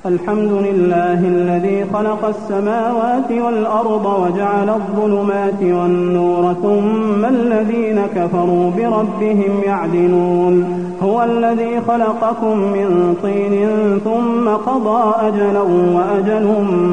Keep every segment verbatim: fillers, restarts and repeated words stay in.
الحمد لله الذي خلق السماوات والأرض وجعل الظلمات والنور ثم الذين كفروا بربهم يعدلون هو الذي خلقكم من طين ثم قضى أجلا وأجل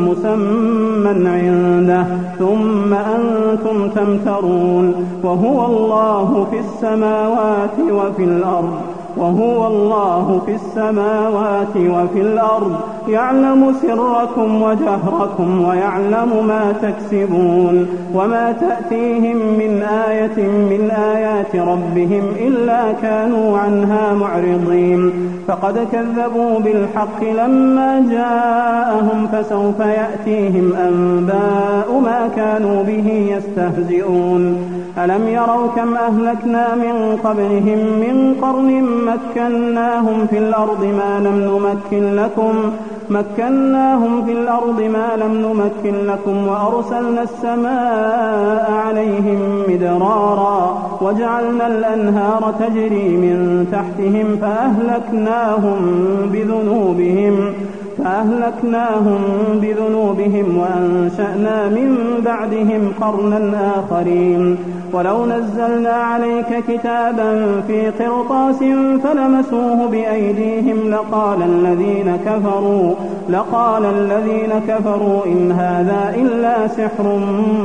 مسمى عنده ثم أنتم تمترون وهو الله في السماوات وفي الأرض وهو الله في السماوات وفي الأرض يعلم سركم وجهركم ويعلم ما تكسبون وما تأتيهم من آية من آيات ربهم إلا كانوا عنها معرضين فقد كذبوا بالحق لما جاءهم فسوف يأتيهم أنباء ما كانوا به يستهزئون ألم يروا كم أهلكنا من قبلهم من قرن مكناهم في الأرض ما لم نمكن لكم مكناهم في الأرض ما لم نمكن لكم وأرسلنا السماء عليهم مدرارا وجعلنا الأنهار تجري من تحتهم فأهلكناهم بذنوبهم فأهلكناهم بذنوبهم وأنشأنا من بعدهم قرنا آخرين ولو نزلنا عليك كتابا في قرطاس فلمسوه بأيديهم لقال الذين كفروا لقال الذين كفروا إن هذا إلا سحر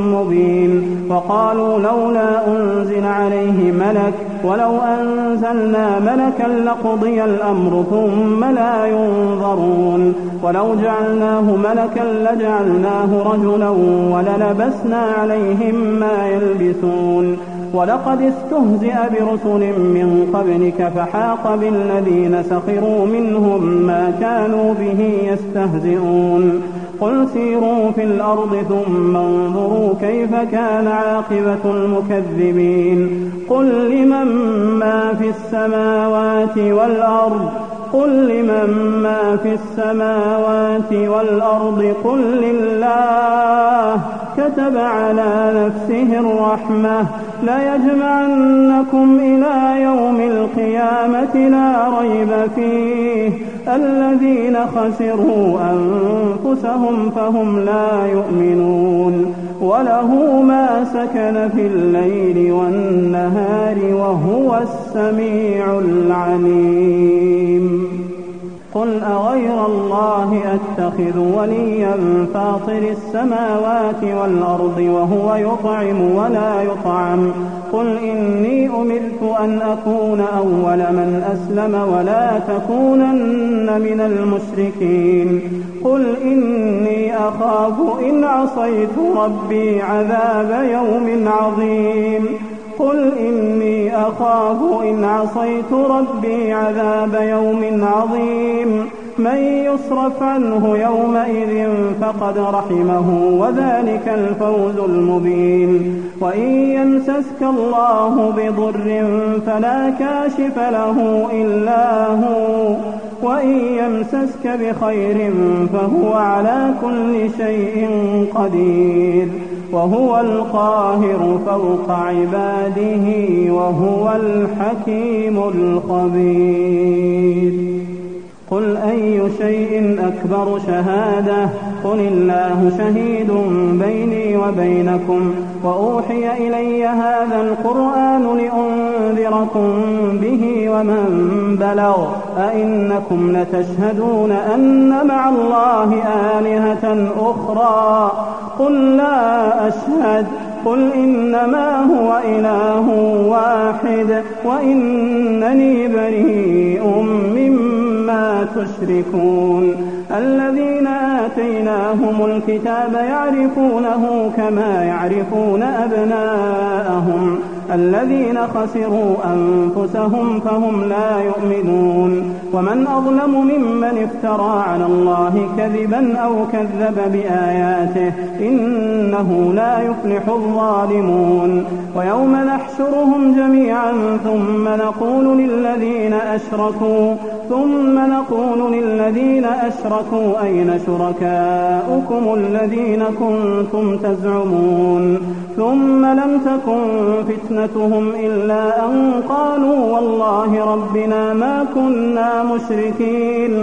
مبين وقالوا لولا أنزل عليه ملك ولو أنزلنا ملكا لقضي الأمر ثم لا ينظرون ولو جعلناه ملكا لجعلناه رجلا وللبسنا عليهم ما يلبسون ولقد استهزئ برسل من قبلك فحاق بالذين سخروا منهم ما كانوا به يستهزئون قل سيروا في الأرض ثم انظروا كيف كان عاقبة المكذبين قل لمن ما في السماوات والأرض قل لمن ما في السماوات والأرض قل لله كتب على نفسه الرحمة ليجمعنكم إلى يوم القيامة لا ريب فيه الذين خسروا أنفسهم فهم لا يؤمنون وله ما سكن في الليل والنهار وهو السميع العليم قل أغير الله أتخذ وليا فاطر السماوات والأرض وهو يطعم ولا يطعم قل إني أمرت أن أكون أول من أسلم ولا تكونن من المشركين قل إني أخاف إن عصيت ربي عذاب يوم عظيم قل إني أخاف إن عصيت ربي عذاب يوم عظيم من يصرف عنه يومئذ فقد رحمه وذلك الفوز المبين وإن يمسسك الله بضر فلا كاشف له إلا هو وإن يمسسك بخير فهو على كل شيء قدير وهو القاهر فوق عباده وهو الحكيم الخبير قل أي شيء أكبر شهادة قل الله شهيد بيني وبينكم وأوحي إلي هذا القرآن لأنذركم به ومن بلغ أئنكم لتشهدون أن مع الله آلهة أخرى قل لا أشهد قل إنما هو إله واحد وإنني بريء مما تشركون الذين آتيناهم الكتاب يعرفونه كما يعرفون أبناءهم الذين خسروا أنفسهم فهم لا يؤمنون ومن أظلم ممن افترى على الله كذبا أو كذب بآياته إنه لا يفلح الظالمون ويوم نحشرهم جميعا ثم نقول للذين أشركوا ثم نقول للذين أشركوا أين شركاؤكم الذين كنتم تزعمون ثم لم تكن فتنتهم إلا أن قالوا والله ربنا ما كنا مشركين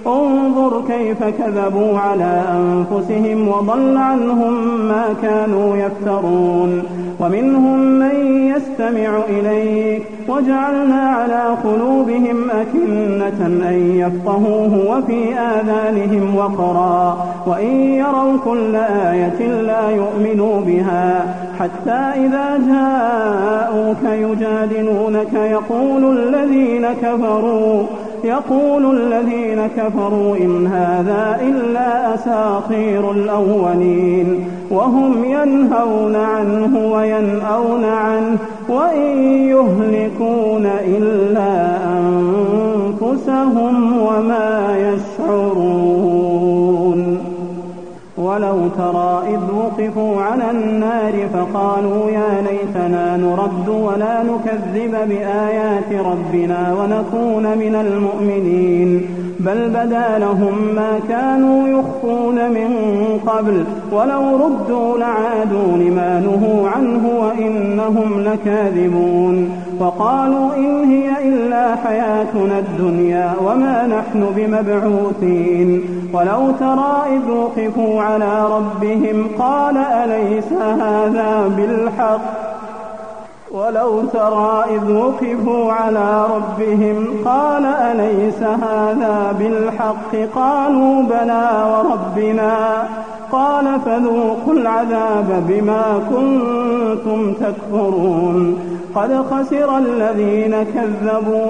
انظر كيف كذبوا على أنفسهم وضل عنهم ما كانوا يفترون ومنهم من يستمع إليك وجعلنا على قلوبهم أكنة أن يفقهوه وفي آذانهم وقرا وإن يروا كل آية لا يؤمنوا بها حتى إذا جاءوك يجادلونك يقول الذين كفروا يقول الذين كفروا إن هذا إلا أساطير الأولين وهم ينهون عنه وينأون عنه وإن يهلكون إلا أنفسهم وما يشعرون ولو ترى إذ وقفوا على النار فقالوا يا ليتنا نرد ولا نكذب بآيات ربنا ونكون من المؤمنين بل بدا لهم ما كانوا يخفون من قبل ولو ردوا لعادوا لما نهوا عنه وإنهم لكاذبون وقالوا إن هي إلا حياتنا الدنيا وما نحن بمبعوثين ولو ترى إذ وقفوا على ربهم قال أليس هذا بالحق ولو ترى إذ وقفوا على ربهم قال أليس هذا بالحق قالوا بلى وربنا قال فذوقوا العذاب بما كنتم تكفرون قد خسر الذين كذبوا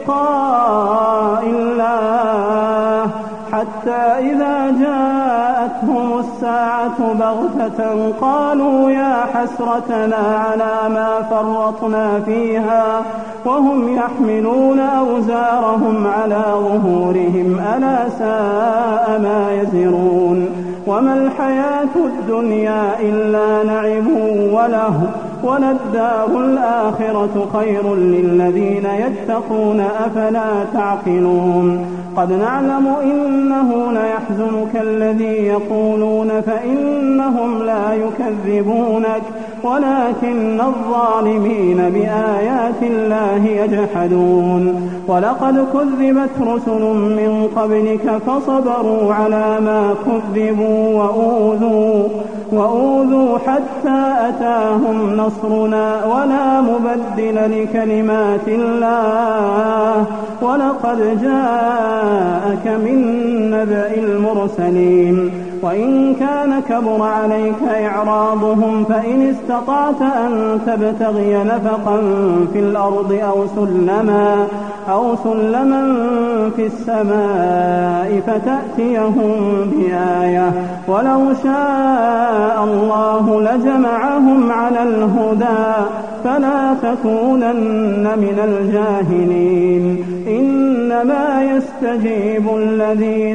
بلقاء الله حتى إذا جاءتهم الساعة بغتة قالوا يا حسرتنا على ما فرطنا فيها وهم يحملون أوزارهم على ظهورهم ألا ساء ما يزرون وما الحياة الدنيا إلا لعب وله وللدار الآخرة خير للذين يتقون أفلا تعقلون قد نعلم إنه ليحزنك الذي يقولون فإنهم لا يكذبونك ولكن الظالمين بآيات الله يجحدون ولقد كذبت رسل من قبلك فصبروا على ما كذبوا وأوذوا, وأوذوا حتى أتاهم نصرنا ولا مبدل لكلمات الله ولقد جاءك من نبأ المرسلين وإن كان كبر عليك إعراضهم فإن استطعت أن تبتغي نفقا في الأرض أو سلما, أو سلما في السماء فتأتيهم بآية ولو شاء الله لجمعهم على الهدى فلا تكونن من الجاهلين إنما يستجيب الذين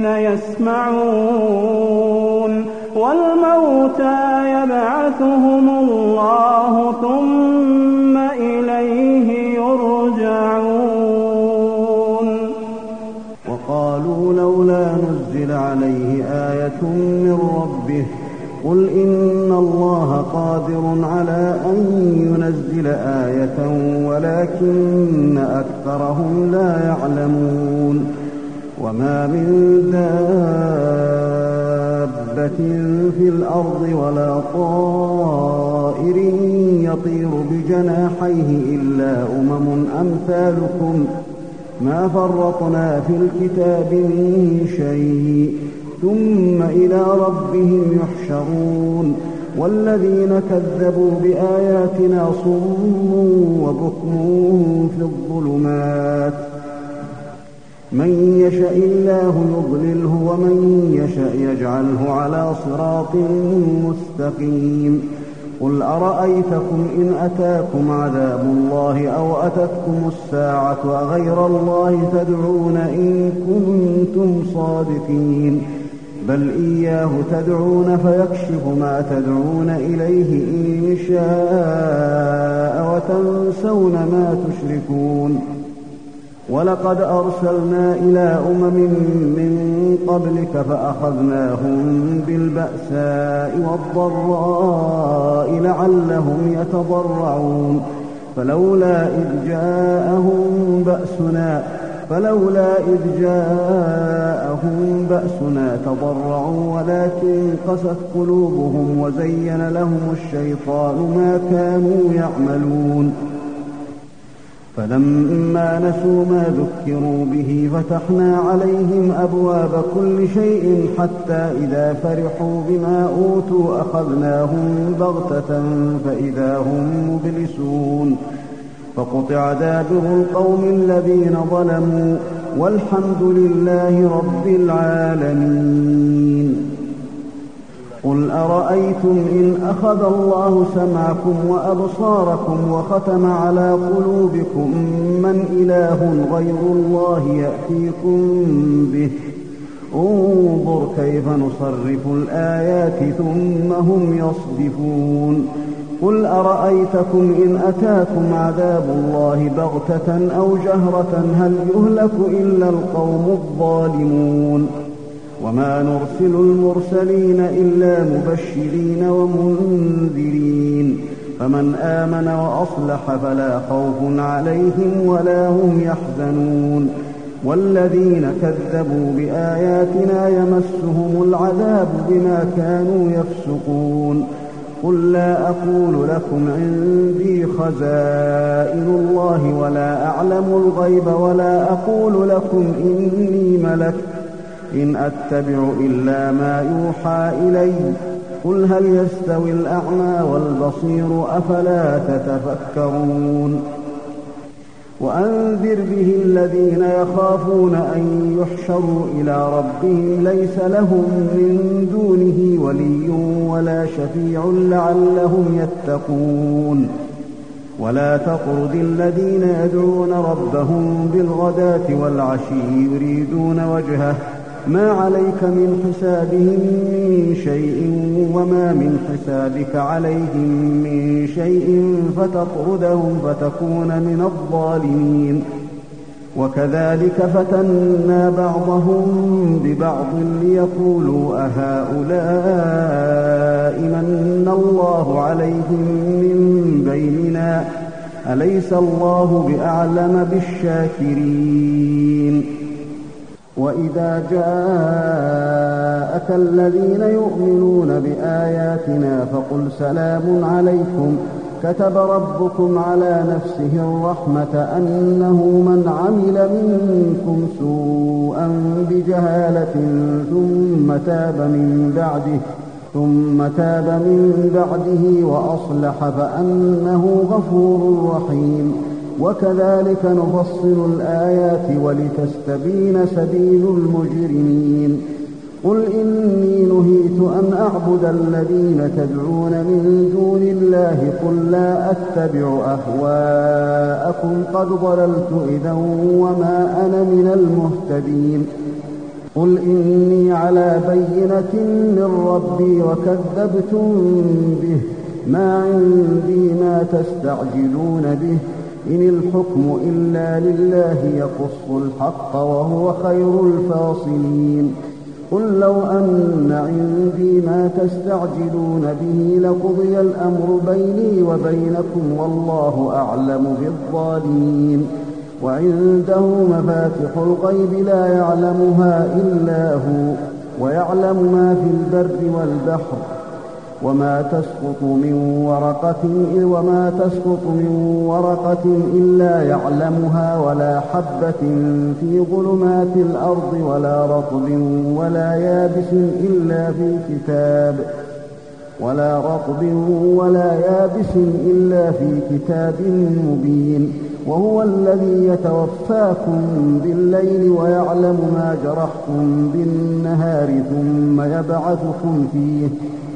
يسمعون والموتى يبعثهم الله ثم إليه يرجعون وقالوا لولا نزل عليه آية من ربه قل إن الله قادر على أن ينزل آية ولكن أكثرهم لا يعلمون وما من دابة في الأرض ولا طائر يطير بجناحيه إلا أمم أمثالكم ما فرطنا في الكتاب من شيء ثم إلى ربهم يحشرون والذين كذبوا بآياتنا صم وبكم في الظلمات من يشاء الله يضلله ومن يشاء يجعله على صراط مستقيم قل أرأيتكم إن أتاكم عذاب الله أو أتتكم الساعة أغير الله تدعون إن كنتم صادقين بل إياه تدعون فيكشف ما تدعون إليه إن شاء وتنسون ما تشركون ولقد أرسلنا إلى أمم من قبلك فأخذناهم بالبأساء والضراء لعلهم يتضرعون فلولا إذ جاءهم بأسنا فلولا إذ جاءهم بأسنا تضرعوا ولكن قست قلوبهم وزين لهم الشيطان ما كانوا يعملون فلما نسوا ما ذكروا به فتحنا عليهم أبواب كل شيء حتى إذا فرحوا بما أوتوا أخذناهم بغتة فإذا هم مبلسون فقطع دابر القوم الذين ظلموا والحمد لله رب العالمين. قل أرأيتم إن أخذ الله سمعكم وأبصاركم وختم على قلوبكم من إله غير الله يأتيكم به انظر كيف نصرف الآيات ثم هم يصدفون. قل أرأيتكم إن أتاكم عذاب الله بغتة أو جهرة هل يهلك إلا القوم الظالمون. وما نرسل المرسلين إلا مبشرين ومنذرين فمن آمن وأصلح فلا خوف عليهم ولا هم يحزنون. والذين كذبوا بآياتنا يمسهم العذاب بما كانوا يفسقون. قل لا أقول لكم عندي خزائن الله ولا أعلم الغيب ولا أقول لكم إني ملك إن أتبع إلا ما يوحى إلي. قل هل يستوي الأعمى والبصير أفلا تتفكرون. وأنذر به الذين يخافون أن يحشروا إلى ربهم ليس لهم من دونه ولي ولا شفيع لعلهم يتقون. ولا تطرد الذين يدعون ربهم بالغداة والعشي يريدون وجهه ما عليك من حسابهم من شيء وما من حسابك عليهم من شيء فتطردهم فتكون من الظالمين. وكذلك فتنا بعضهم ببعض ليقولوا أهؤلاء من الله عليهم من بيننا أليس الله بأعلم بالشاكرين. وإذا جاءك الذين يؤمنون بآياتنا فقل سلام عليكم كتب ربكم على نفسه الرحمة أنه من عمل منكم سوءا بجهالة ثم تاب من بعده ثم تاب من بعده وأصلح فأنه غفور رحيم. وكذلك نفصل الآيات ولتستبين سبيل المجرمين. قل إني نهيت أن أعبد الذين تدعون من دون الله قل لا أتبع أهواءكم قد ضللت إذا وما أنا من المهتدين. قل إني على بينة من ربي وكذبتم به ما عندي ما تستعجلون به إن الحكم إلا لله يقص الحق وهو خير الفاصلين. قل لو أن عندي ما تستعجلون به لقضي الأمر بيني وبينكم والله أعلم بالظالمين. وعنده مفاتح الغيب لا يعلمها إلا هو ويعلم ما في البر والبحر وما تسقط من ورقة وما تسقط من ورقة إلا يعلمها ولا حبة في ظلمات الأرض ولا رطب ولا يابس إلا في كتاب ولا رطب ولا يابس إلا في كتاب مبين. وهو الذي يتوفاكم بالليل ويعلم ما جرحتم بالنهار ثم يبعثكم فيه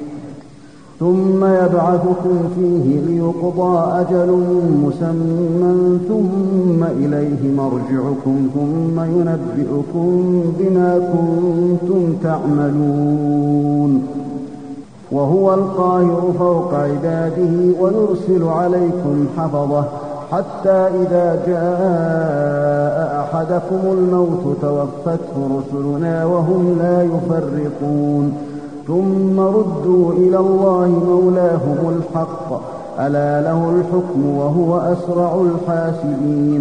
ثم يبعثكم فيه ليقضى أجل مسمى ثم إليه مرجعكم ثم ينبئكم بما كنتم تعملون. وهو القاهر فوق عباده ويرسل عليكم حفظه حتى إذا جاء أحدكم الموت توفته رسلنا وهم لا يفرطون. ثم ردوا إلى الله مولاهم الحق ألا له الحكم وهو أسرع الحاسبين.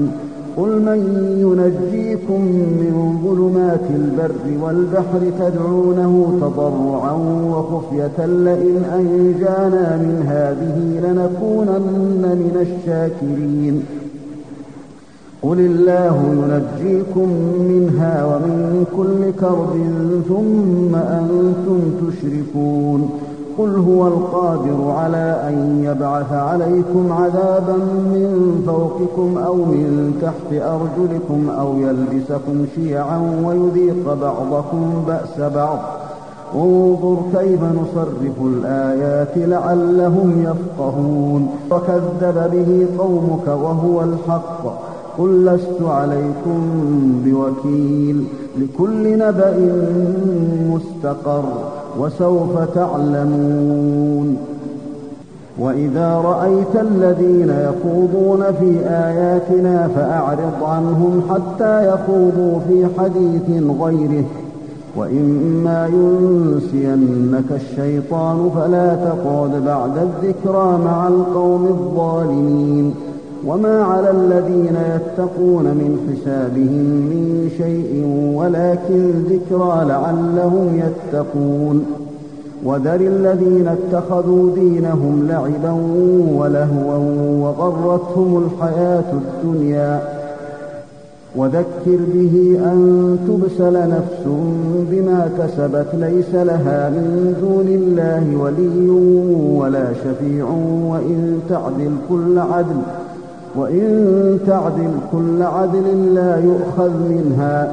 قل من ينجيكم من ظلمات البر والبحر تدعونه تضرعا وخفية لئن أنجانا من هذه لنكونن من الشاكرين قل الله ينجيكم منها ومن كل كرب ثم أنتم تشركون قل هو القادر على أن يبعث عليكم عذابا من فوقكم أو من تحت أرجلكم أو يلبسكم شيعا ويذيق بعضكم بأس بعض انظر كيف نصرف الآيات لعلهم يفقهون وكذب به قومك وهو الحق قل لست عليكم بوكيل لكل نبأ مستقر وسوف تعلمون وإذا رأيت الذين يخوضون في آياتنا فأعرض عنهم حتى يخوضوا في حديث غيره وإما ينسينك الشيطان فلا تقعد بعد الذكرى مع القوم الظالمين وما على الذين يتقون من حسابهم من شيء ولكن ذكرى لعلهم يتقون وذر الذين اتخذوا دينهم لعبا ولهوا وغرتهم الحياة الدنيا وذكر به أن تبسل نفس بما كسبت ليس لها من دون الله ولي ولا شفيع وإن تعدل كل عدل وإن تعدل كل عدل لا يؤخذ منها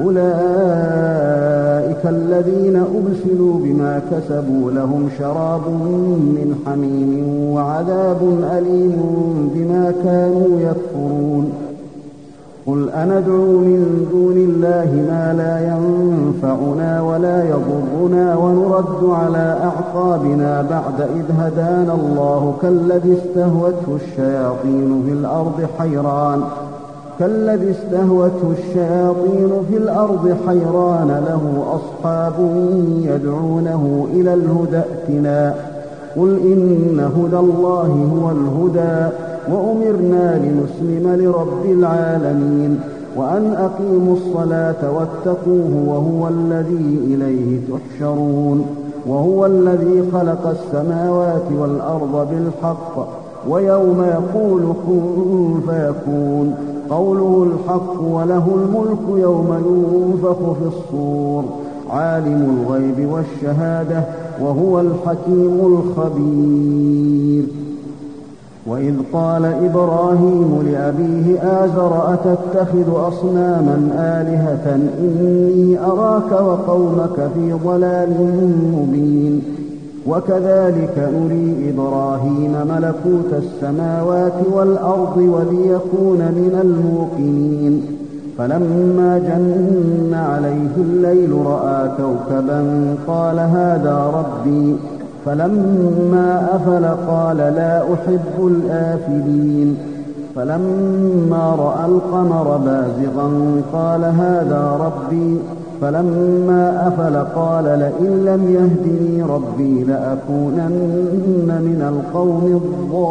أولئك الذين أبسلوا بما كسبوا لهم شراب من حميم وعذاب أليم بما كانوا يكفرون قل أندعو من دون الله ما لا ينفعنا ولا يضرنا ونرد على أعقابنا بعد إذ هدانا الله كالذي استهوته الشياطين في الأرض حيران كالذي استهوته الشياطين في الأرض حيران له أصحاب يدعونه إلى الهدى ائتنا قل إن هدى الله هو الهدى وأمرنا لنسلم لرب العالمين وأن أقيموا الصلاة واتقوه وهو الذي إليه تحشرون وهو الذي خلق السماوات والأرض بالحق ويوم يقول كن فيكون قوله الحق وله الملك يوم ينفخ في الصور عالم الغيب والشهادة وهو الحكيم الخبير وإذ قال إبراهيم لأبيه آزر أتتخذ أصناما آلهة إني أراك وقومك في ضلال مبين وكذلك نري إبراهيم ملكوت السماوات والأرض وليكون من الموقنين فلما جن عليه الليل رأى كوكبا قال هذا ربي فلما أفل قال لا أحب الآفلين فلما رأى القمر بازغا قال هذا ربي فلما أفل قال لئن لم يهدني ربي لأكونن من القوم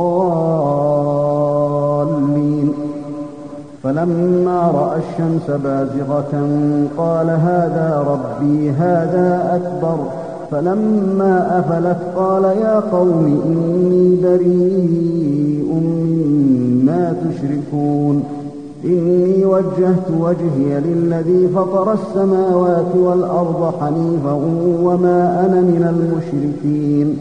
الضالين فلما رأى الشمس بازغة قال هذا ربي هذا أكبر فلما أفلت قال يا قوم إني بريء مما تشركون إني وجهت وجهي للذي فطر السماوات والأرض حنيفا وما أنا من المشركين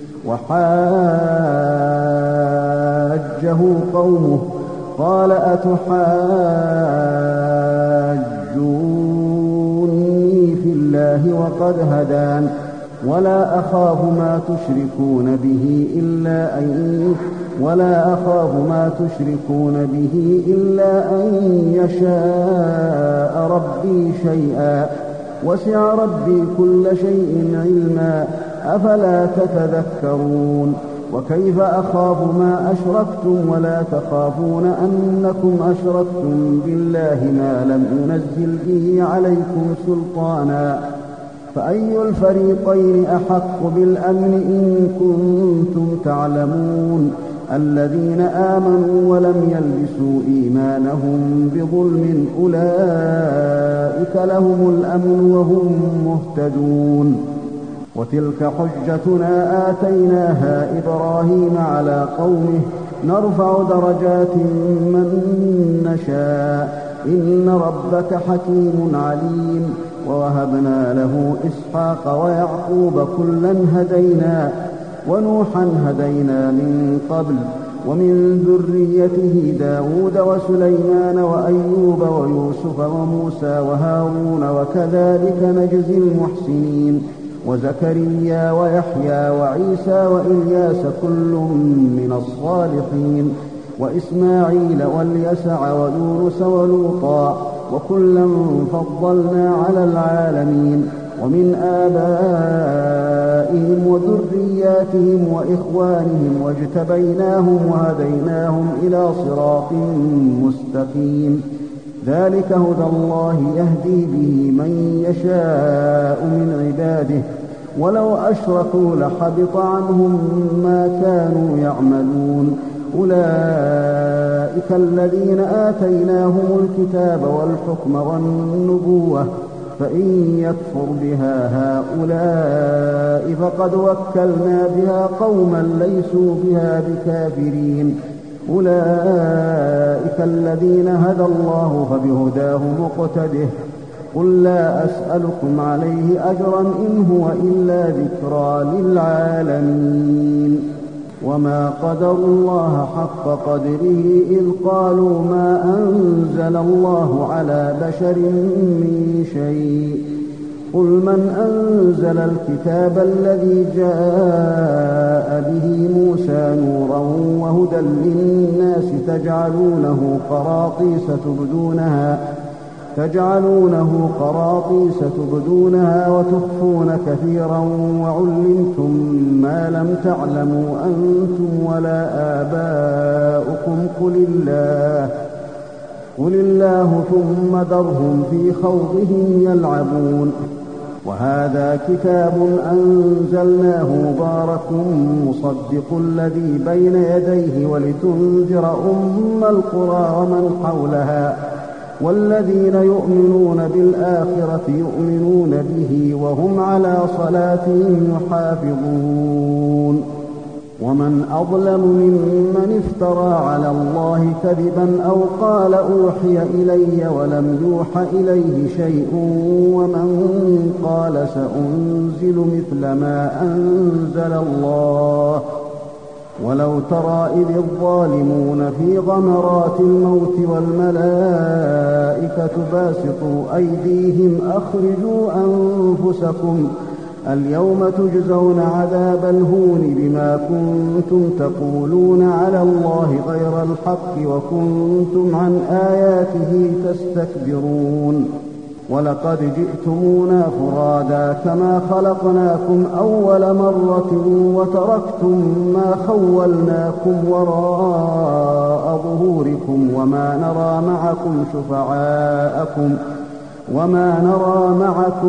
وحاجه قومه قال أتحاجوني في الله وقد هدان ولا أخاف ما تشركون به إلا أن ولا أخاف ما تشركون به إلا أن يشاء ربي شيئا وسع ربي كل شيء علما أفلا تتذكرون وكيف أخاف ما أشركتم ولا تخافون أنكم أشركتم بالله ما لم ينزل به عليكم سلطانا فأي الفريقين أحق بالأمن إن كنتم تعلمون الذين آمنوا ولم يلبسوا إيمانهم بظلم أولئك لهم الأمن وهم مهتدون. وتلك حجتنا آتيناها إبراهيم على قومه نرفع درجات من نشاء إن ربك حكيم عليم. ووهبنا له إسحاق ويعقوب كلا هدينا ونوحا هدينا من قبل ومن ذريته داود وسليمان وأيوب ويوسف وموسى وهارون وكذلك نجزي المحسنين. وزكريا ويحيى وعيسى وإلياس كل من الصالحين وإسماعيل واليسع ويونس ولوطا وكلا فضلنا على العالمين. ومن آبائهم وذرياتهم وإخوانهم واجتبيناهم وهديناهم إلى صراط مستقيم. ذلك هدى الله يهدي به من يشاء من عباده ولو أشركوا لحبط عنهم ما كانوا يعملون. أولئك الذين آتيناهم الكتاب والحكم والنبوة فإن يكفر بها هؤلاء فقد وكلنا بها قوما ليسوا بها بكافرين. أولئك الذين هدى الله فبهداه مقتده. قل لا أسألكم عليه أجرا إن هو إلا ذكرى للعالمين. وما قدروا الله حق قدره إذ قالوا ما أنزل الله على بشر من شيء. قل من أنزل الكتاب الذي جاء به موسى نورا وهدى للناس تجعلونه قراطيس تبدونها تجعلونه قراطيس تبدونها وتخفون كثيرا وعلمتم ما لم تعلموا أنتم ولا آباؤكم قل الله قل الله ثم ذرهم في خوضهم يلعبون. وهذا كتاب أنزلناه مبارك مصدق الذي بين يديه ولتنذر أم القرى ومن حولها والذين يؤمنون بالآخرة يؤمنون به وهم على صلاتهم يحافظون. ومن أظلم ممن افترى على الله كذبا أو قال أوحي إلي ولم يوح إليه شيء ومن قال سأنزل مثل ما أنزل الله. ولو ترى إذ الظالمون في غمرات الموت والملائكة باسطوا أيديهم أخرجوا أنفسكم اليوم تجزون عذاب الهون بما كنتم تقولون على الله غير الحق وكنتم عن آياته تستكبرون. ولقد جئتمونا فرادا كما خلقناكم أول مرة وتركتم ما خولناكم وراء ظهوركم وما نرى معكم شفعاءكم وما نرى معكم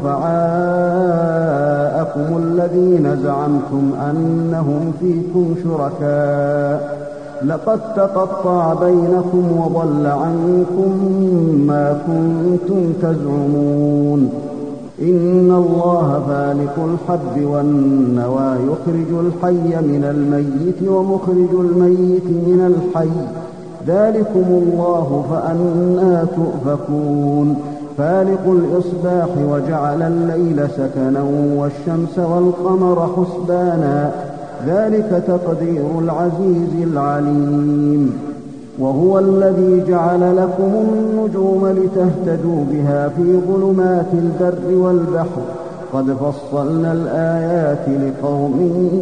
شفعاءكم الذين زعمتم أنهم فيكم شركاء لقد تقطع بينكم وضل عنكم ما كنتم تزعمون. إن الله فالق الحب والنوى يخرج الحي من الميت ومخرج الميت من الحي ذلكم الله فأنى تؤفكون. فالق الإصباح وجعل الليل سكنا والشمس والقمر حسبانا ذلك تقدير العزيز العليم. وهو الذي جعل لكم النجوم لتهتدوا بها في ظلمات البر والبحر قد فصلنا الآيات لقوم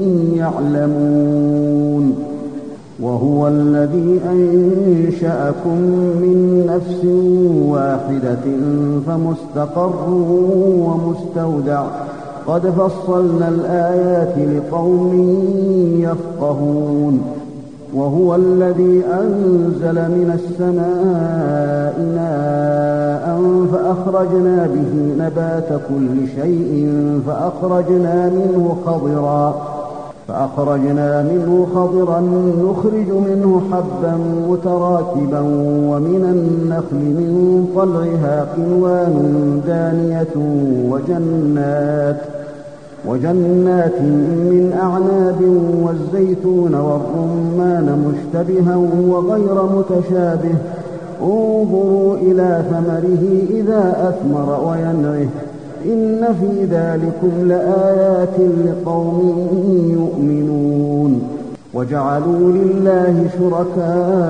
يعلمون. وهو الذي أنشأكم من نفس واحدة فمستقر ومستودع قد فصلنا الآيات لقوم يفقهون. وهو الذي أنزل من السماء ماء فأخرجنا به نبات كل شيء فأخرجنا منه خضرا فأخرجنا منه خضرا نخرج منه حبا متراكبا ومن النخل من طلعها قنوان دانية وجنات وجنات من أعناب والزيتون والرمان مشتبها وغير متشابه انظروا إلى ثمره إذا أثمر وينعه إن في ذلكم لآيات لقوم يؤمنون. وجعلوا لله شركاء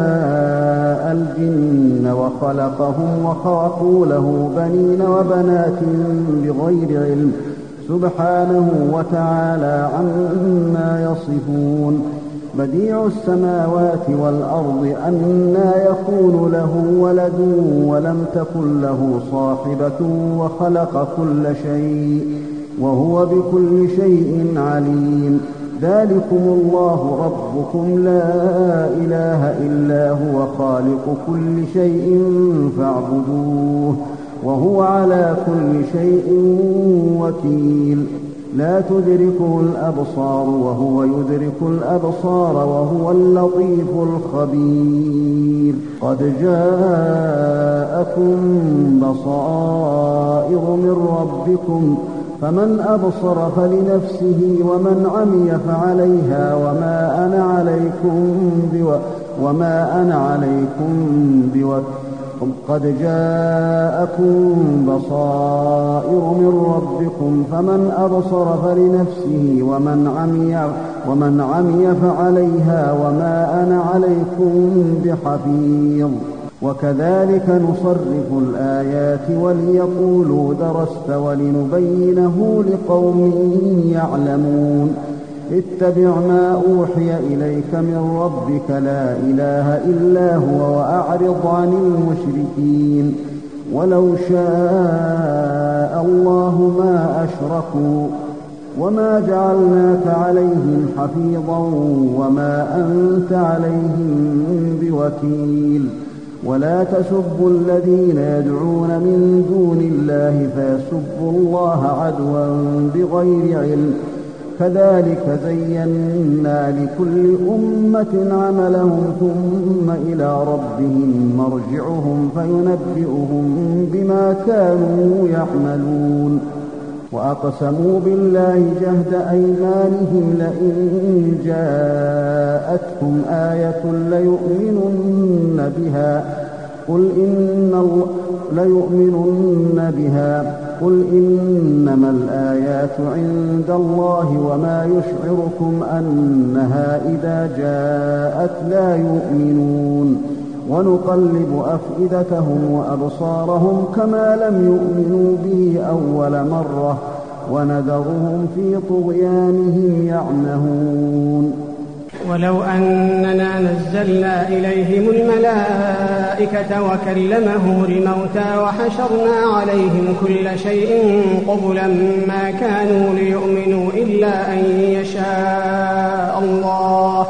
الجن وخلقهم وخلقوا له بنين وبنات بغير علم سبحانه وتعالى عما يصفون. بديع السماوات والأرض أنى يكون له ولد ولم تكن له صاحبة وخلق كل شيء وهو بكل شيء عليم. ذلكم الله ربكم لا إله إلا هو خالق كل شيء فاعبدوه وهو على كل شيء وكيل. لا تدركه الأبصار وهو يدرك الأبصار وهو اللطيف الخبير. قد جاءكم بصائر من ربكم فمن أبصر فلنفسه ومن عمي فعليها وما أنا عليكم بو وما أنا عليكم بوكيل. قد جاءكم بصائر من ربكم فمن أبصر فلنفسه ومن عمي ومن عمي فعليها وما أنا عليكم بحفيظ. وكذلك نصرف الآيات وليقولوا درست ولنبينه لقوم يعلمون. اتبع ما أوحي إليك من ربك لا إله إلا هو وأعرض عن المشركين. ولو شاء الله ما أشركوا وما جعلناك عليهم حفيظا وما أنت عليهم بوكيل. ولا تسبوا الذين يدعون من دون الله فيسبوا الله عدوا بغير علم كذلك زينا لكل أمة عملهم ثم إلى ربهم مرجعهم فينبئهم بما كانوا يعملون. وأقسموا بالله جهد أيمانهم لئن جاءتهم آية ليؤمنن بها قل إن ليؤمنن بها قل إنما الآيات عند الله وما يشعركم أنها إذا جاءت لا يؤمنون. ونقلب أفئدتهم وأبصارهم كما لم يؤمنوا به أول مرة ونذرهم في طغيانهم يعمهون. ولو أننا نزلنا إليهم الملائكة وكلمهم الموتى وحشرنا عليهم كل شيء قبلا ما كانوا ليؤمنوا إلا أن يشاء الله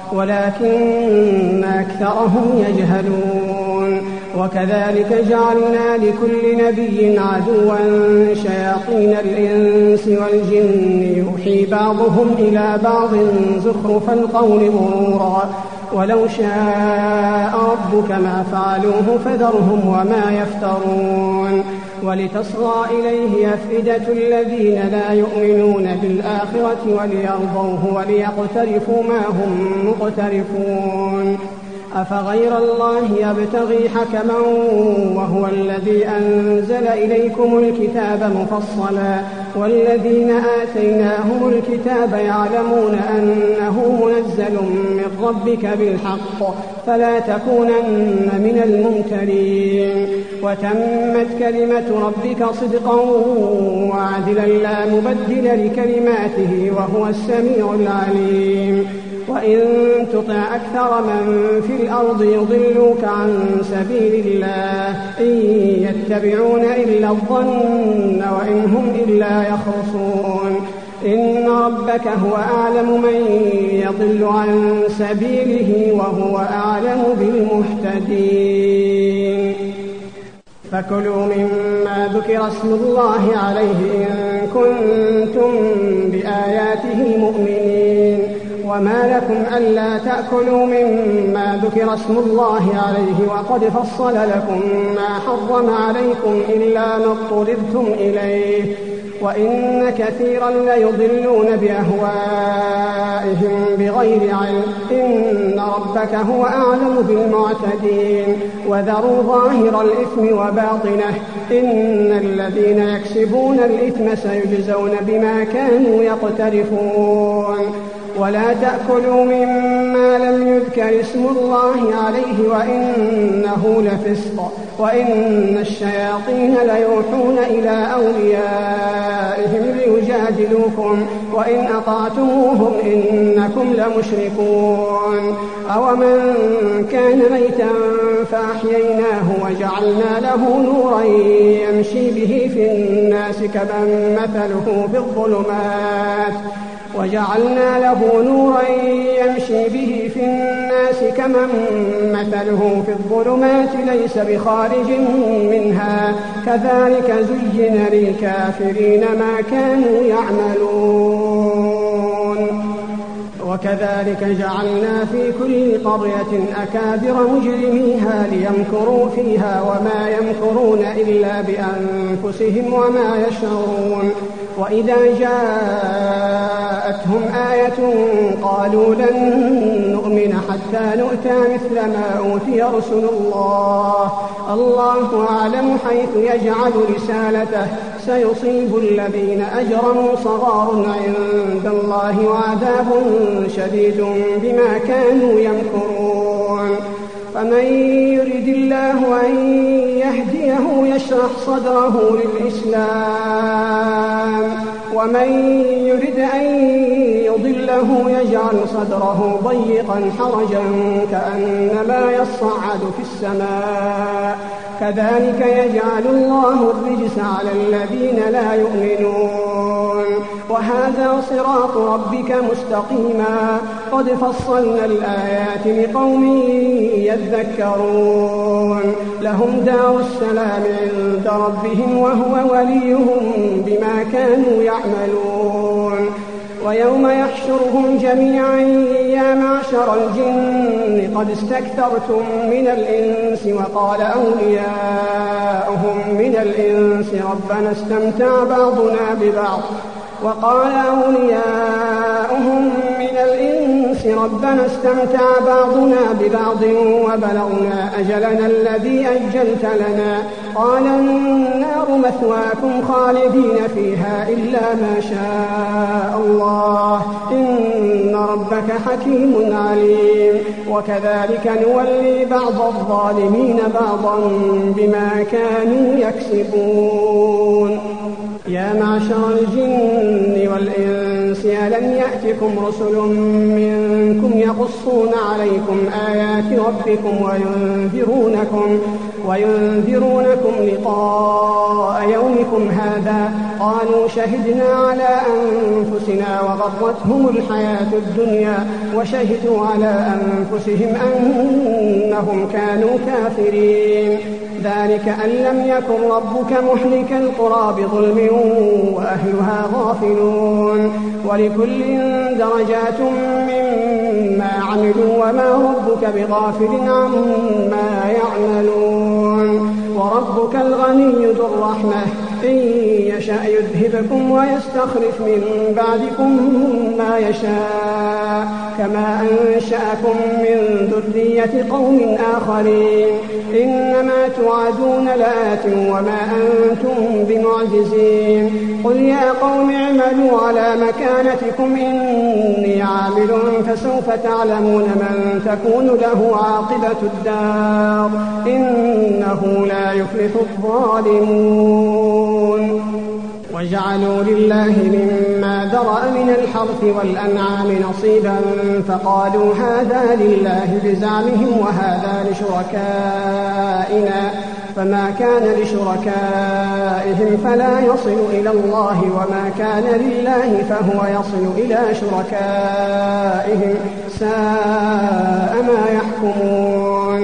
ولكن أكثرهم يجهلون. وكذلك جعلنا لكل نبي عدوا شياطين الإنس والجن يوحي بعضهم إلى بعض زخرف القول غرورا ولو شاء ربك ما فعلوه فذرهم وما يفترون. ولتصغى إليه أفئدة الذين لا يؤمنون بالآخرة وليرضوه وليقترفوا ما هم مقترفون. أفغير الله يبتغي حكما وهو الذي أنزل إليكم الكتاب مفصلا والذين آتيناهم الكتاب يعلمون أنه منزل من ربك بالحق فلا تكونن من الممترين. وتمت كلمة ربك صدقا وعدلا لا مبدل لكلماته وهو السميع العليم. وإن تطع أكثر من في الأرض يضلوك عن سبيل الله إن يتبعون إلا الظن وإن هم إلا يخرصون. إن ربك هو أعلم من يضل عن سبيله وهو أعلم بالمهتدين. فكلوا مما ذكر اسم الله عليه إن كنتم بآياته مؤمنين. وما لكم ألا تأكلوا مما ذكر اسم الله عليه وقد فصل لكم ما حرم عليكم إلا ما اضطررتم إليه وإن كثيرا ليضلون بأهوائهم بغير علم إن ربك هو أعلم بالمعتدين وذروا ظاهر الإثم وباطنه إن الذين يكسبون الإثم سيجزون بما كانوا يقترفون ولا تأكلوا مما لم يذكر اسم الله عليه وإنه لفسق وإن الشياطين ليوحون إلى أوليائهم ليجادلوكم وإن أطعتموهم إنكم لمشركون أومن كان ميتا فأحييناه وجعلنا له نورا يمشي به في الناس كمن مثله في الظلمات وجعلنا له نورا يمشي به في الناس كمن مثله في الظلمات ليس بخارج منها كذلك زين للكافرين ما كانوا يعملون وكذلك جعلنا في كل قرية أكابر مجرميها ليمكروا فيها وما يمكرون إلا بأنفسهم وما يشعرون وإذا جاءتهم آية قالوا لن نؤمن حتى نؤتى مثل ما أوتي رسل الله الله أعلم حيث يجعل رسالته سيصيب الذين أجرموا صغار عند الله وعذاب شديد بما كانوا يمكرون فمن يرد الله أن يهديه يشرح صدره للإسلام ومن يرد أن يضله يجعل صدره ضيقا حرجا كأنما يصعد في السماء كذلك يجعل الله الرجس على الذين لا يؤمنون وهذا صراط ربك مستقيما قد فصلنا الآيات لقوم يذكرون لهم دار السلام عند ربهم وهو وليهم بما كانوا يعملون ويوم يحشرهم جميعا يا معشر الجن قد استكثرتم من الإنس وقال أولياؤهم من الإنس ربنا استمتع بعضنا ببعض وقال أولياؤهم من الإنس ربنا استمتع بعضنا ببعض وبلغنا أجلنا الذي أجلت لنا قال النار مثواكم خالدين فيها إلا ما شاء الله إن ربك حكيم عليم وكذلك نولي بعض الظالمين بعضا بما كانوا يكسبون يا معشر الجن والإنس ألم يأتكم رسل منكم يقصون عليكم آيات ربكم وينذرونكم وينذرونكم لقاء يومكم هذا قالوا شهدنا على أنفسنا وغرتهم الحياة الدنيا وشهدوا على أنفسهم أنهم كانوا كافرين ذلك أن لم يكن ربك مهلك القرى بظلم وأهلها غافلون ولكل درجات مما عملوا وما ربك بغافل عما يعملون وربك الغني ذو الرحمة إن يشأ يذهبكم ويستخلف من بعدكم ما يشاء كما أنشأكم من ذرية قوم آخرين إنما توعدون لآت وما أنتم بمعجزين قل يا قوم اعملوا على مكانتكم إني عامل فسوف تعلمون من تكون له عاقبة الدار إنه لا يفلح الظالمون وجعلوا لله مما ذرأ من الحرث والأنعام نصيبا فقالوا هذا لله بزعمهم وهذا لشركائنا فما كان لشركائهم فلا يصل إلى الله وما كان لله فهو يصل إلى شركائهم ساء ما يحكمون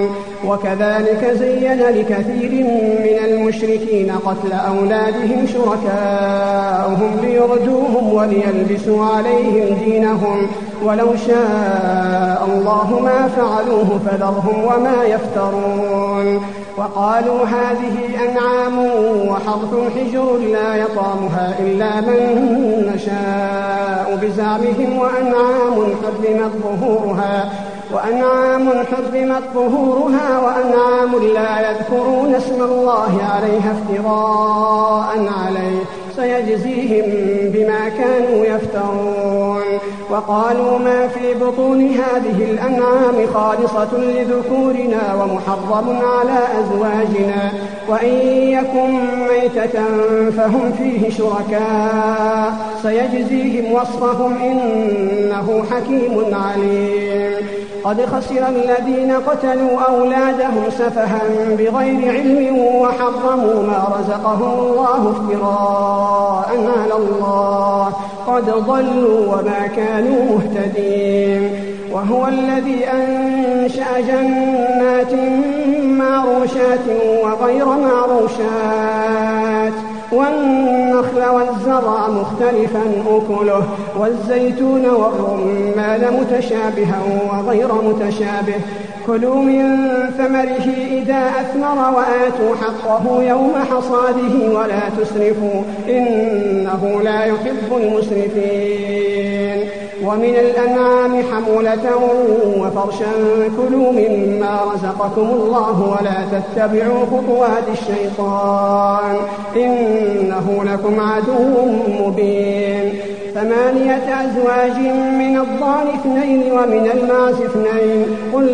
وكذلك زين لكثير من المشركين قتل أولادهم شركاؤهم ليردوهم وليلبسوا عليهم دينهم ولو شاء الله ما فعلوه فذرهم وما يفترون. وقالوا هذه أنعام وحرث حجر لا يطعمها إلا من نشاء بزعمهم وأنعام حرمت ظهورها وأنعام حرمت ظهورها وأنعام لا يذكرون اسم الله عليها افتراء عليه سيجزيهم بما كانوا يفترون. وقالوا ما في بطون هذه الأنعام خالصة لذكورنا ومحرم على أزواجنا وإن يكن ميتة فهم فيه شركاء سيجزيهم وصفهم إنه حكيم عليم. قد خسر الذين قتلوا أولادهم سفها بغير علم وحرموا ما رزقهم الله افتراء على الله قد ضلوا وما كانوا مهتدين. وهو الذي أنشأ جنات معروشات وغير معروشات والنخل والزرع مختلفا أكله والزيتون والرمان متشابها وغير متشابه كلوا من ثمره إذا أثمر وآتوا حقه يوم حصاده ولا تسرفوا إنه لا يحب المسرفين. ومن الأنعام حمولة وفرشا كلوا مما رزقكم الله ولا تتبعوا خطوات الشيطان إنه لكم عدو مبين. ثمانية أزواج من الضأن اثنين ومن المعز اثنين قل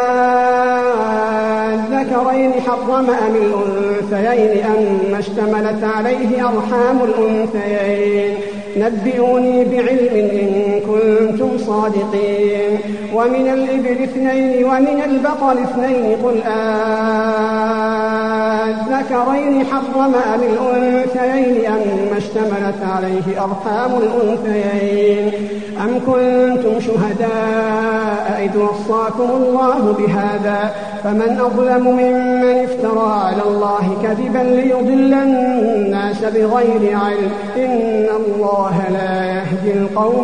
أذكرين حرم أم الأنثيين أم اشتملت عليه أرحام الأنثيين نبئوني بعلم إن كنتم صادقين. ومن الإبل اثنين ومن البقر اثنين قل أذكرين حرم أم الأنثيين أم اشتملت عليه أرحام الأنثيين أم كنتم شهداء إذ وصاكم الله بهذا فمن أظلم ممن افترى على الله كذبا ليضل الناس بغير علم إن الله لا يهدي القوم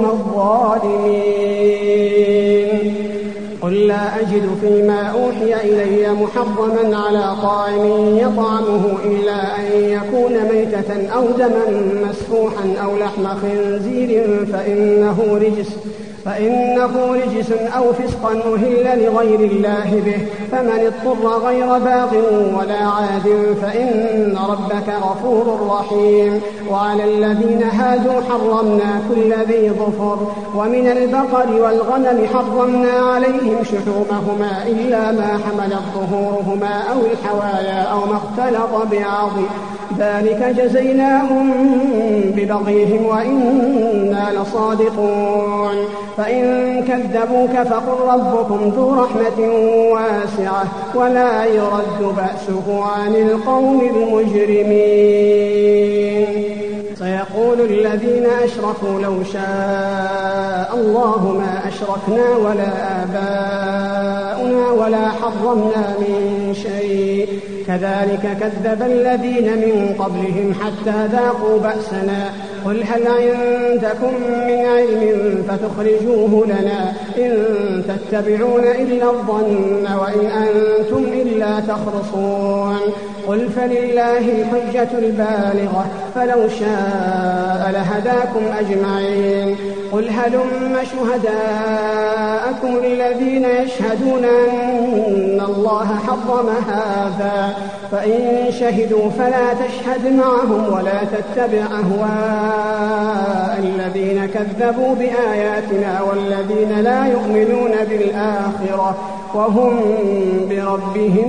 الظالمين. قل لا أجد فيما أوحي إلي محرما على طاعم يطعمه إلا أن يكون ميتة أو دما مسفوحا أو لحم خنزير فإنه رجس فإنه رجس أو فسقا أهل لغير الله به فمن اضطر غير باغ ولا عاد فإن ربك غفور رحيم. وعلى الذين هادوا حرمنا كل ذي ظفر ومن البقر والغنم حرمنا عليهم شحومهما إلا ما حملت ظهورهما أو الحوايا أو ما اختلط بعظم ذلك جزيناهم ببغيهم وإنا لصادقون. فإن كذبوك فقل ربكم ذو رحمة واسعة ولا يرد بأسه عن القوم المجرمين. سيقول الذين أشركوا لو شاء الله ما أشركنا ولا آباؤنا ولا حرمنا من شيء كذلك كذب الذين من قبلهم حتى ذاقوا بأسنا قل هل عندكم من علم فتخرجوه لنا إن تتبعون إلا الظن وإن أنتم إلا تخرصون. قل فلله الحجة البالغة فلو شاء لهداكم أجمعين. قل هلم شهداءكم الذين يشهدون أن الله حرم هذا فإن شهدوا فلا تشهد معهم ولا تتبع أهواء الذين كذبوا بآياتنا والذين لا يؤمنون بالآخرة وهم بربهم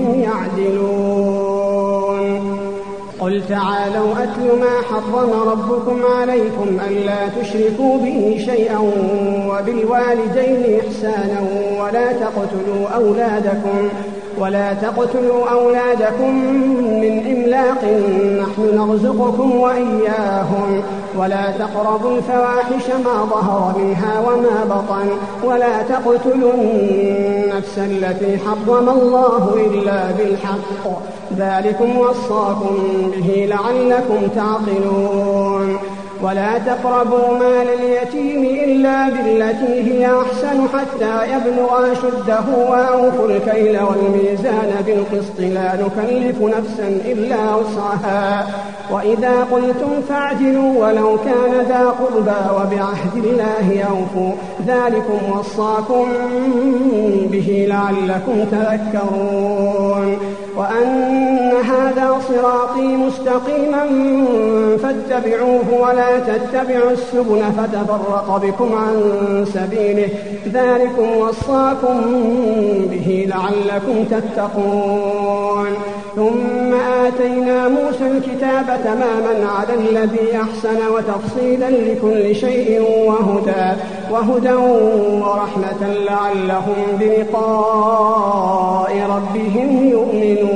يعدلون. قل تعالوا أتل ما حرم ربكم عليكم ألا تشركوا به شيئا وبالوالدين إحسانا ولا تقتلوا أولادكم ولا تقتلوا أولادكم من إملاق نحن نرزقكم وإياهم ولا تقربوا الفواحش ما ظهر منها وما بطن ولا تقتلوا النفس التي حرم الله إلا بالحق ذلكم وصاكم به لعلكم تعقلون ولا تقربوا مال اليتيم إلا بالتي هي أحسن حتى يبلغ أشده وأوفوا الكيل والميزان بالقسط لا نكلف نفسا إلا وسعها وإذا قلتم فاعدلوا ولو كان ذا قربى وبعهد الله أوفوا ذلكم وصاكم به لعلكم تذكرون وأن هذا صراطي مستقيما فاتبعوه ولا تتبعوا السبل فتفرق بكم عن سبيله ذلكم وصاكم به لعلكم تتقون ثم آتينا موسى الكتاب تماما على الذي أحسن وتفصيلا لكل شيء وهدى وهدى ورحمة لعلهم بلقاء ربهم يؤمنون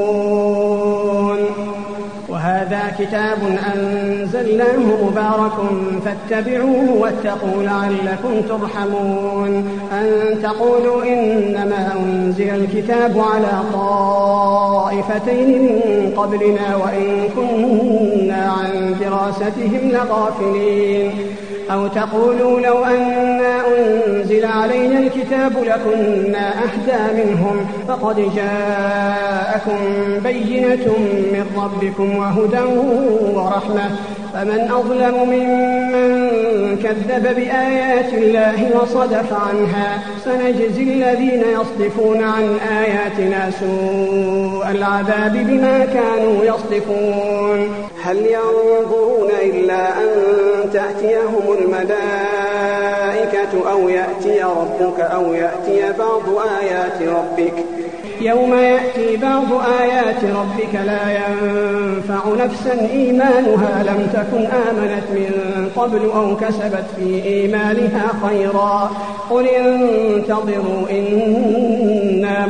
وهذا كتاب أنزلناه مبارك فاتبعوه واتقوا لعلكم ترحمون أن تقولوا إنما أنزل الكتاب على طائفتين من قبلنا وإن كنا عن دراستهم لغافلين أو تقولوا لو أنا أنزل علينا الكتاب لكنا أهدى منهم فقد جاءكم بينة من ربكم وهدى ورحمة فمن أظلم ممن كذب بآيات الله وصدف عنها سنجزي الذين يصدفون عن آياتنا سوء العذاب بما كانوا يصدفون هل ينظرون إلا أن تأتيهم الملائكة أو يأتي ربك أو يأتي بعض آيات ربك يوم يأتي بعض آيات ربك لا ينفع نفسا إيمانها لم تكن آمنت من قبل أو كسبت في إيمانها خيرا قل انتظروا إنا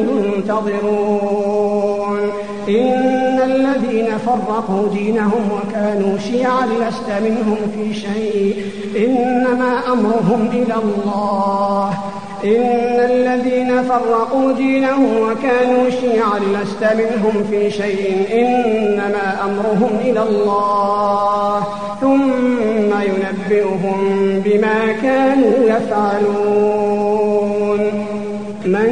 منتظرون إن الذين فرقوا دينهم وكانوا شيعا لست منهم في شيء إنما أمرهم إلى الله إن الذين فرقوا دينهم وكانوا شيعا لست منهم في شيء إنما أمرهم إلى الله ثم ينبئهم بما كانوا يفعلون من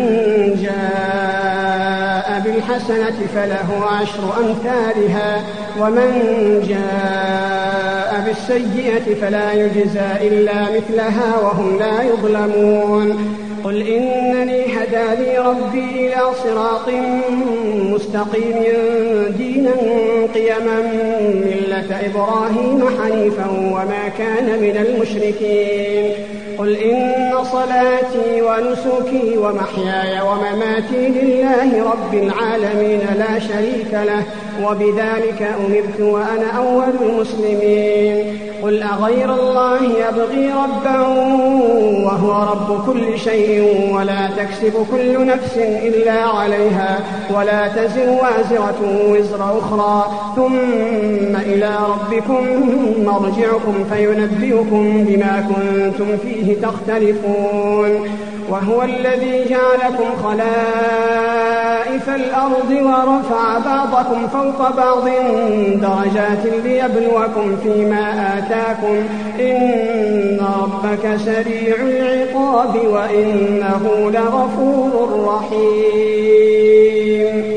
جاء بالحسنة فله عشر أمثالها ومن جاء بالسيئة فلا يجزى إلا مثلها وهم لا يظلمون قل إنني هداني ربي إلى صراط مستقيم دينا قيما ملة إبراهيم حنيفا وما كان من المشركين قل إن صلاتي ونسكي ومحياي ومماتي لله رب العالمين لا شريك له وبذلك أمرت وأنا أول المسلمين قل أغير الله يبغي ربا وهو رب كل شيء ولا تكسب كل نفس إلا عليها ولا تزر وازرة وزر أخرى ثم إلى ربكم مرجعكم فينبئكم بما كنتم فيه تختلفون وهو الذي جعلكم خلائف الأرض ورفع بعضكم فوق بعض درجات ليبلوكم فيما آتاكم إن ربك سريع العقاب وإنه لغفور رحيم